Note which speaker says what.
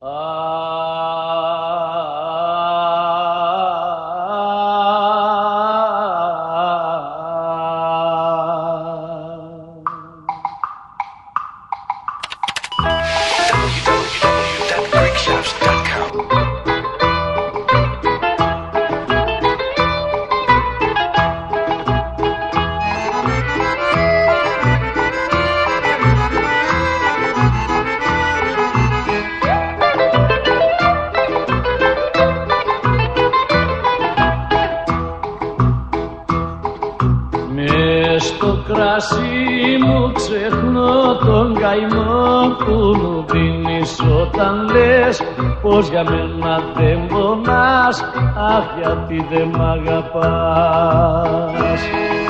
Speaker 1: κρασί μου ξεχνώ τον καημό που μου δίνεις όταν λες πως για μένα δεν πονάς, αχ γιατί δεν μ' αγαπάς.